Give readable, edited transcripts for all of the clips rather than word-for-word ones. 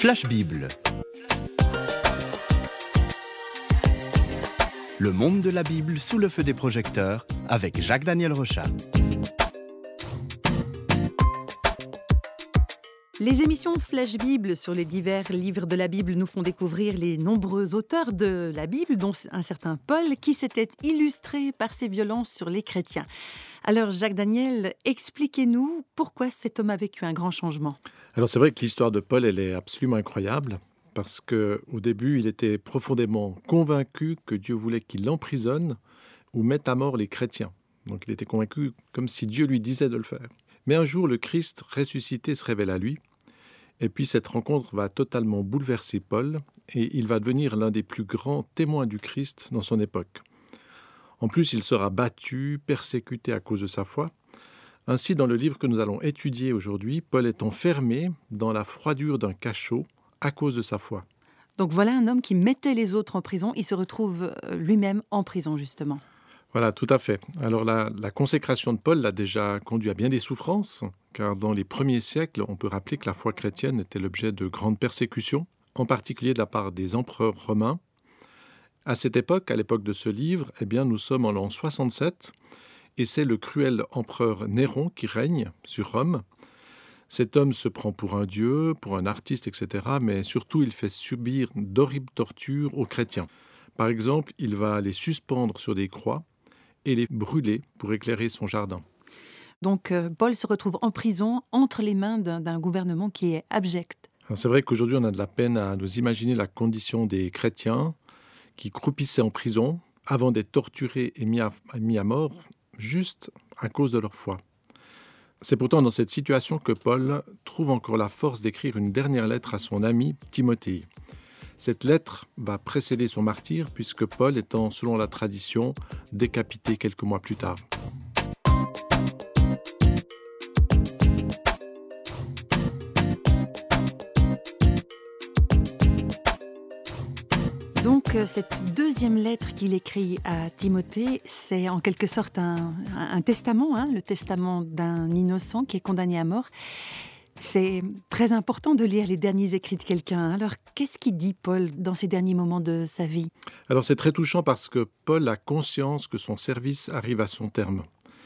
Flash Bible. Le monde de la Bible sous le feu des projecteurs avec Jacques-Daniel Rochat. Les émissions Flash Bible sur les divers livres de la Bible nous font découvrir les nombreux auteurs de la Bible, dont un certain Paul, qui s'était illustré par ses violences sur les chrétiens. Alors Jacques-Daniel, expliquez-nous pourquoi cet homme a vécu un grand changement. Alors c'est vrai que l'histoire de Paul, elle est absolument incroyable, parce qu'au début, il était profondément convaincu que Dieu voulait qu'il emprisonne ou mette à mort les chrétiens. Donc il était convaincu comme si Dieu lui disait de le faire. Mais un jour, le Christ ressuscité se révèle à lui, et puis cette rencontre va totalement bouleverser Paul, et il va devenir l'un des plus grands témoins du Christ dans son époque. En plus, il sera battu, persécuté à cause de sa foi. Ainsi, dans le livre que nous allons étudier aujourd'hui, Paul est enfermé dans la froidure d'un cachot à cause de sa foi. Donc voilà un homme qui mettait les autres en prison, il se retrouve lui-même en prison justement. Voilà, tout à fait. Alors la consécration de Paul l'a déjà conduit à bien des souffrances, car dans les premiers siècles, on peut rappeler que la foi chrétienne était l'objet de grandes persécutions, en particulier de la part des empereurs romains. À cette époque, à l'époque de ce livre, nous sommes en l'an 67, et c'est le cruel empereur Néron qui règne sur Rome. Cet homme se prend pour un dieu, pour un artiste, etc., mais surtout il fait subir d'horribles tortures aux chrétiens. Par exemple, il va les suspendre sur des croix et les brûler pour éclairer son jardin. Donc Paul se retrouve en prison entre les mains d'un gouvernement qui est abject. Alors, c'est vrai qu'aujourd'hui on a de la peine à nous imaginer la condition des chrétiens qui croupissaient en prison avant d'être torturés et mis à mort juste à cause de leur foi. C'est pourtant dans cette situation que Paul trouve encore la force d'écrire une dernière lettre à son ami Timothée. Cette lettre va précéder son martyre puisque Paul étant, selon la tradition, décapité quelques mois plus tard. Donc cette deuxième lettre qu'il écrit à Timothée, c'est en quelque sorte un testament, le testament d'un innocent qui est condamné à mort. C'est très important de lire les derniers écrits de quelqu'un. Alors, qu'est-ce qu'il dit, Paul, dans ces derniers moments de sa vie ? Alors, c'est très touchant parce que Paul a conscience que son service arrive à son terme.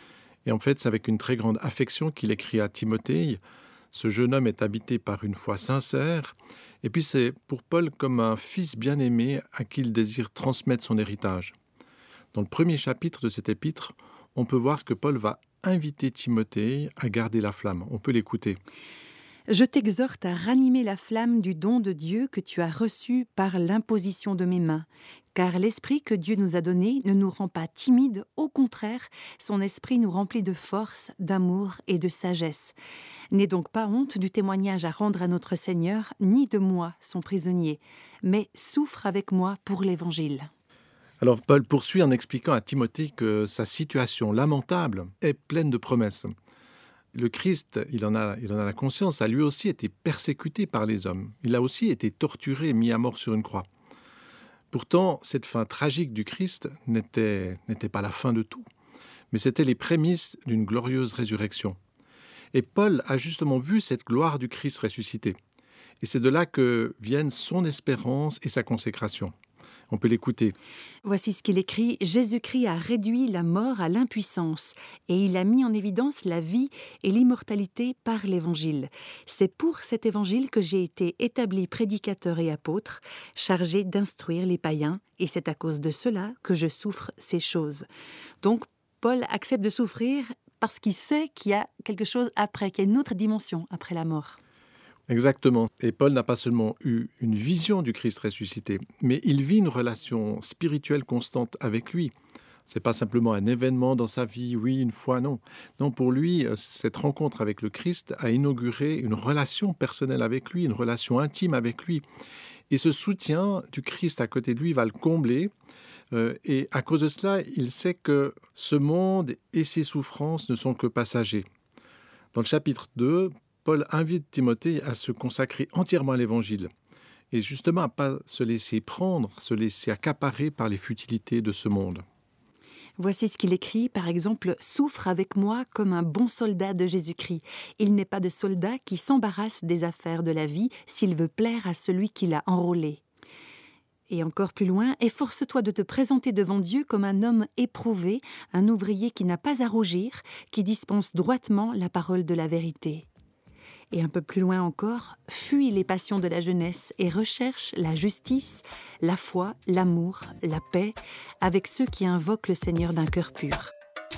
Et en fait, c'est avec une très grande affection qu'il écrit à Timothée. Ce jeune homme est habité par une foi sincère. Et puis, c'est pour Paul comme un fils bien-aimé à qui il désire transmettre son héritage. Dans le premier chapitre de cet épître, on peut voir que Paul va inviter Timothée à garder la flamme. On peut l'écouter. Je t'exhorte à ranimer la flamme du don de Dieu que tu as reçu par l'imposition de mes mains. Car l'esprit que Dieu nous a donné ne nous rend pas timides, au contraire, son esprit nous remplit de force, d'amour et de sagesse. N'aie donc pas honte du témoignage à rendre à notre Seigneur, ni de moi, son prisonnier, mais souffre avec moi pour l'Évangile. Alors Paul poursuit en expliquant à Timothée que sa situation lamentable est pleine de promesses. Le Christ, il en a la conscience, a lui aussi été persécuté par les hommes. Il a aussi été torturé et mis à mort sur une croix. Pourtant, cette fin tragique du Christ n'était pas la fin de tout, mais c'était les prémices d'une glorieuse résurrection. Et Paul a justement vu cette gloire du Christ ressuscité. Et c'est de là que viennent son espérance et sa consécration. On peut l'écouter. Voici ce qu'il écrit. « Jésus-Christ a réduit la mort à l'impuissance et il a mis en évidence la vie et l'immortalité par l'Évangile. C'est pour cet Évangile que j'ai été établi prédicateur et apôtre, chargé d'instruire les païens, et c'est à cause de cela que je souffre ces choses. » Donc, Paul accepte de souffrir parce qu'il sait qu'il y a quelque chose après, qu'il y a une autre dimension après la mort. Exactement. Et Paul n'a pas seulement eu une vision du Christ ressuscité, mais il vit une relation spirituelle constante avec lui. C'est pas simplement un événement dans sa vie, oui, une fois, non. Non, pour lui, cette rencontre avec le Christ a inauguré une relation personnelle avec lui, une relation intime avec lui. Et ce soutien du Christ à côté de lui va le combler. Et à cause de cela, il sait que ce monde et ses souffrances ne sont que passagers. Dans le chapitre 2, Paul invite Timothée à se consacrer entièrement à l'Évangile et justement à ne pas se laisser prendre, se laisser accaparer par les futilités de ce monde. Voici ce qu'il écrit, par exemple, « Souffre avec moi comme un bon soldat de Jésus-Christ. Il n'est pas de soldat qui s'embarrasse des affaires de la vie s'il veut plaire à celui qui l'a enrôlé. » Et encore plus loin, « Efforce-toi de te présenter devant Dieu comme un homme éprouvé, un ouvrier qui n'a pas à rougir, qui dispense droitement la parole de la vérité. » Et un peu plus loin encore, « Fuis les passions de la jeunesse et recherche la justice, la foi, l'amour, la paix, avec ceux qui invoquent le Seigneur d'un cœur pur. »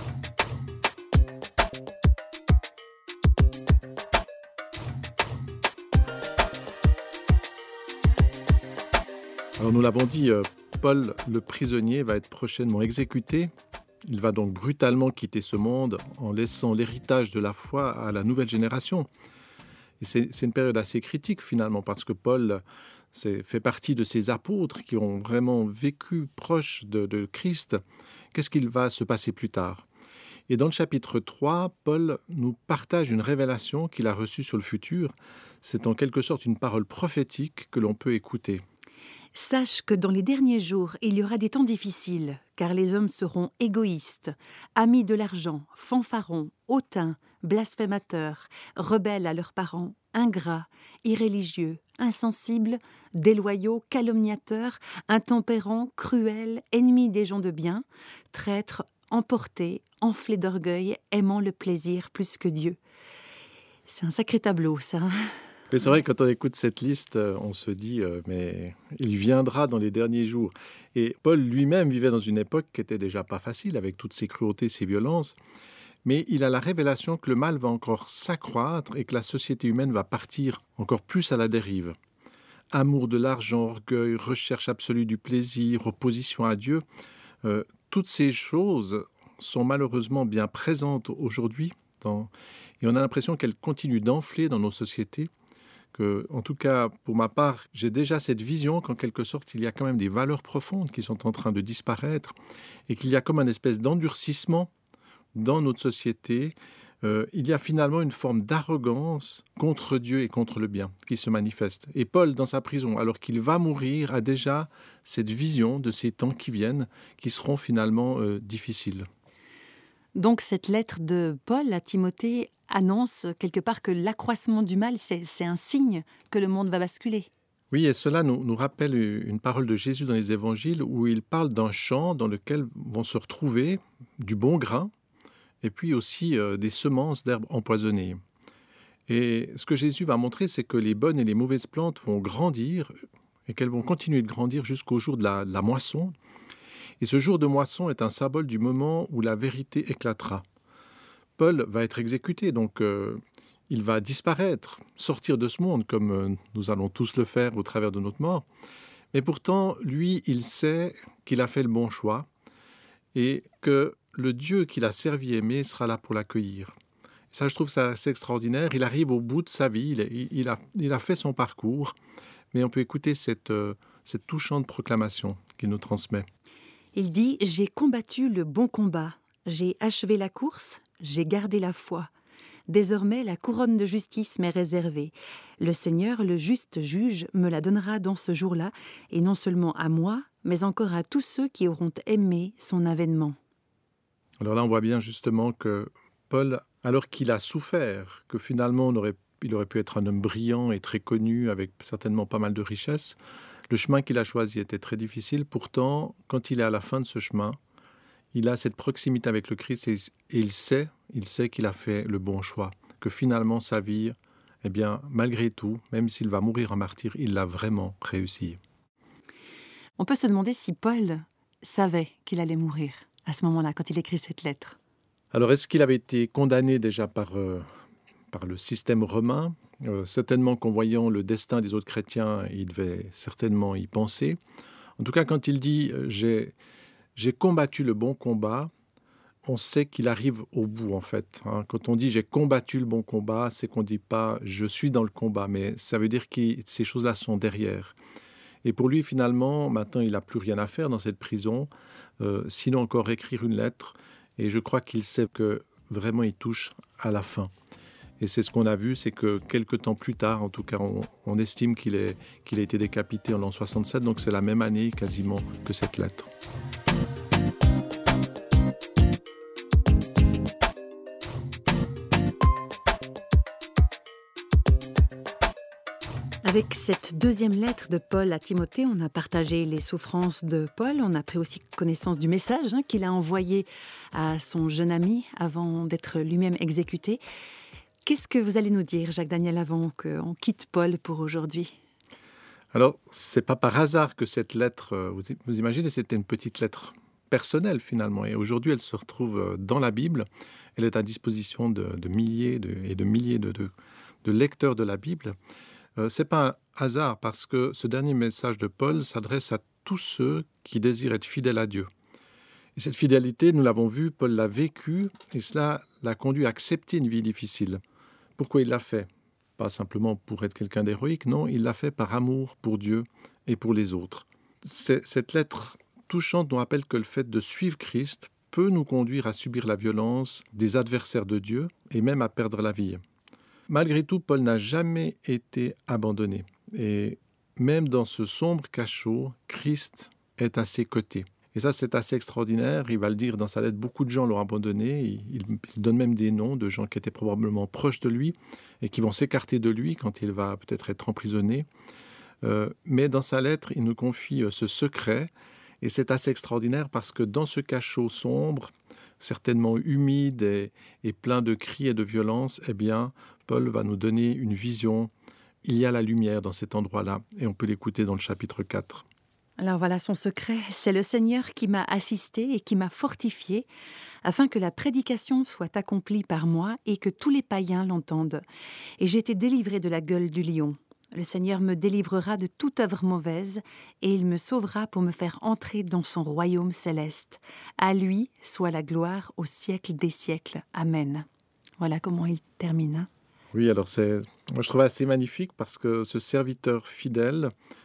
Alors nous l'avons dit, Paul le prisonnier va être prochainement exécuté. Il va donc brutalement quitter ce monde en laissant l'héritage de la foi à la nouvelle génération. Et c'est une période assez critique finalement, parce que Paul fait partie de ces apôtres qui ont vraiment vécu proche de Christ. Qu'est-ce qu'il va se passer plus tard ? Et dans le chapitre 3, Paul nous partage une révélation qu'il a reçue sur le futur. C'est en quelque sorte une parole prophétique que l'on peut écouter. « Sache que dans les derniers jours, il y aura des temps difficiles, car les hommes seront égoïstes, amis de l'argent, fanfarons, hautains, blasphémateurs, rebelles à leurs parents, ingrats, irréligieux, insensibles, déloyaux, calomniateurs, intempérants, cruels, ennemis des gens de bien, traîtres, emportés, enflés d'orgueil, aimant le plaisir plus que Dieu. » C'est un sacré tableau, ça. Mais c'est vrai que quand on écoute cette liste, on se dit mais il viendra dans les derniers jours. Et Paul lui-même vivait dans une époque qui était déjà pas facile, avec toutes ces cruautés, ces violences. Mais il a la révélation que le mal va encore s'accroître et que la société humaine va partir encore plus à la dérive. Amour de l'argent, orgueil, recherche absolue du plaisir, opposition à Dieu, toutes ces choses sont malheureusement bien présentes aujourd'hui. Et on a l'impression qu'elles continuent d'enfler dans nos sociétés. En tout cas, pour ma part, j'ai déjà cette vision qu'en quelque sorte, il y a quand même des valeurs profondes qui sont en train de disparaître et qu'il y a comme une espèce d'endurcissement dans notre société. Il y a finalement une forme d'arrogance contre Dieu et contre le bien qui se manifeste. Et Paul, dans sa prison, alors qu'il va mourir, a déjà cette vision de ces temps qui viennent, qui seront finalement difficiles. Donc cette lettre de Paul à Timothée annonce quelque part que l'accroissement du mal, c'est un signe que le monde va basculer. Oui, et cela nous rappelle une parole de Jésus dans les évangiles où il parle d'un champ dans lequel vont se retrouver du bon grain et puis aussi des semences d'herbes empoisonnées. Et ce que Jésus va montrer, c'est que les bonnes et les mauvaises plantes vont grandir et qu'elles vont continuer de grandir jusqu'au jour de la moisson. Et ce jour de moisson est un symbole du moment où la vérité éclatera. Paul va être exécuté, donc il va disparaître, sortir de ce monde, comme nous allons tous le faire au travers de notre mort. Mais pourtant, lui, il sait qu'il a fait le bon choix et que le Dieu qu'il a servi et aimé sera là pour l'accueillir. Ça, je trouve ça assez extraordinaire. Il arrive au bout de sa vie, il a fait son parcours, mais on peut écouter cette touchante proclamation qu'il nous transmet. Il dit « J'ai combattu le bon combat, j'ai achevé la course, j'ai gardé la foi. Désormais, la couronne de justice m'est réservée. Le Seigneur, le juste juge, me la donnera dans ce jour-là, et non seulement à moi, mais encore à tous ceux qui auront aimé son avènement. » Alors là, on voit bien justement que Paul, alors qu'il a souffert, que finalement il aurait pu être un homme brillant et très connu, avec certainement pas mal de richesses, le chemin qu'il a choisi était très difficile. Pourtant, quand il est à la fin de ce chemin, il a cette proximité avec le Christ et il sait qu'il a fait le bon choix, que finalement sa vie, eh bien, malgré tout, même s'il va mourir en martyr, il l'a vraiment réussi. On peut se demander si Paul savait qu'il allait mourir à ce moment-là, quand il écrit cette lettre. Alors, est-ce qu'il avait été condamné déjà par le système romain ? Certainement qu'en voyant le destin des autres chrétiens, il devait certainement y penser. En tout cas, quand il dit « j'ai combattu le bon combat », on sait qu'il arrive au bout, en fait. Quand on dit « j'ai combattu le bon combat », c'est qu'on ne dit pas « je suis dans le combat », mais ça veut dire que ces choses-là sont derrière. Et pour lui, finalement, maintenant, il n'a plus rien à faire dans cette prison, sinon encore écrire une lettre. Et je crois qu'il sait que vraiment, il touche à la fin. Et c'est ce qu'on a vu, c'est que quelques temps plus tard, en tout cas, on estime qu'il a été décapité en l'an 67, donc c'est la même année quasiment que cette lettre. Avec cette deuxième lettre de Paul à Timothée, on a partagé les souffrances de Paul, on a pris aussi connaissance du message qu'il a envoyé à son jeune ami avant d'être lui-même exécuté. Qu'est-ce que vous allez nous dire, Jacques-Daniel, avant qu'on quitte Paul pour aujourd'hui ? Alors, c'est pas par hasard que cette lettre, vous imaginez, c'était une petite lettre personnelle finalement, et aujourd'hui elle se retrouve dans la Bible. Elle est à disposition de milliers et de milliers de lecteurs de la Bible. C'est pas un hasard parce que ce dernier message de Paul s'adresse à tous ceux qui désirent être fidèles à Dieu. Et cette fidélité, nous l'avons vu, Paul l'a vécue et cela l'a conduit à accepter une vie difficile. Pourquoi il l'a fait ? Pas simplement pour être quelqu'un d'héroïque, non, il l'a fait par amour pour Dieu et pour les autres. Cette lettre touchante nous rappelle que le fait de suivre Christ peut nous conduire à subir la violence des adversaires de Dieu et même à perdre la vie. Malgré tout, Paul n'a jamais été abandonné. Et même dans ce sombre cachot, Christ est à ses côtés. Et ça, c'est assez extraordinaire. Il va le dire dans sa lettre, beaucoup de gens l'ont abandonné. Il donne même des noms de gens qui étaient probablement proches de lui et qui vont s'écarter de lui quand il va peut-être être emprisonné. Mais dans sa lettre, il nous confie ce secret. Et c'est assez extraordinaire parce que dans ce cachot sombre, certainement humide et plein de cris et de violence, eh bien, Paul va nous donner une vision. Il y a la lumière dans cet endroit-là et on peut l'écouter dans le chapitre 4. Alors voilà son secret, c'est le Seigneur qui m'a assisté et qui m'a fortifié afin que la prédication soit accomplie par moi et que tous les païens l'entendent. Et j'ai été délivré de la gueule du lion. Le Seigneur me délivrera de toute œuvre mauvaise et il me sauvera pour me faire entrer dans son royaume céleste. À lui soit la gloire au siècle des siècles. Amen. Voilà comment il termine. Oui, alors moi je trouve assez magnifique parce que ce serviteur fidèle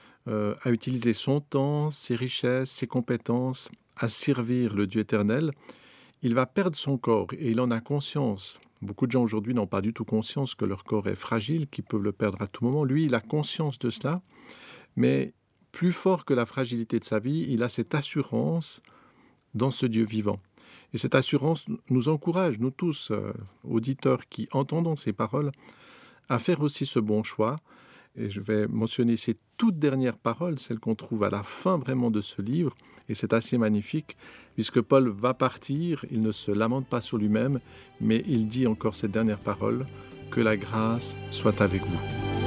a utilisé son temps, ses richesses, ses compétences à servir le Dieu éternel. Il va perdre son corps et il en a conscience. Beaucoup de gens aujourd'hui n'ont pas du tout conscience que leur corps est fragile, qu'ils peuvent le perdre à tout moment. Lui, il a conscience de cela, mais plus fort que la fragilité de sa vie, il a cette assurance dans ce Dieu vivant. Et cette assurance nous encourage, nous tous, auditeurs qui entendons ces paroles, à faire aussi ce bon choix. Et je vais mentionner ces toutes dernières paroles, celles qu'on trouve à la fin vraiment de ce livre. Et c'est assez magnifique, puisque Paul va partir, il ne se lamente pas sur lui-même, mais il dit encore cette dernière parole, « Que la grâce soit avec vous ».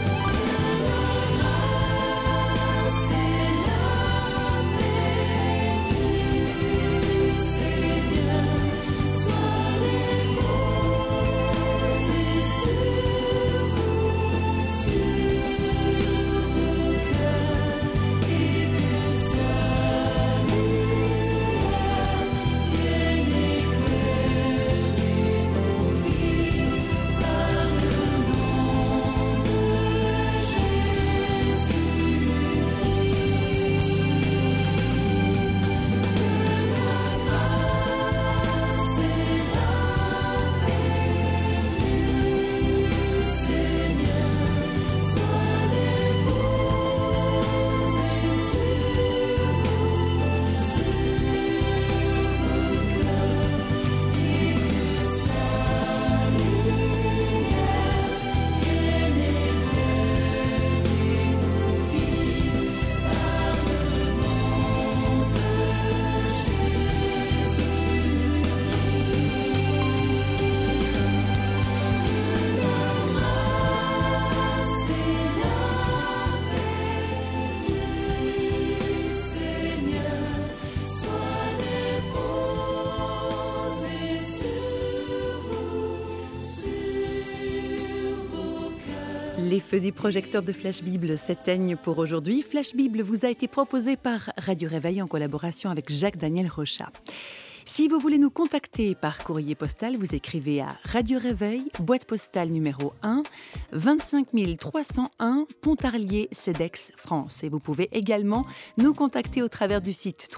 Les feux du projecteur de Flash Bible s'éteignent pour aujourd'hui. Flash Bible vous a été proposé par Radio Réveil en collaboration avec Jacques-Daniel Rochat. Si vous voulez nous contacter par courrier postal, vous écrivez à Radio Réveil, boîte postale numéro 1, 25 301, Pontarlier, Cedex, France. Et vous pouvez également nous contacter au travers du site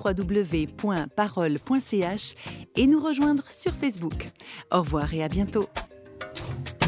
www.parole.ch et nous rejoindre sur Facebook. Au revoir et à bientôt.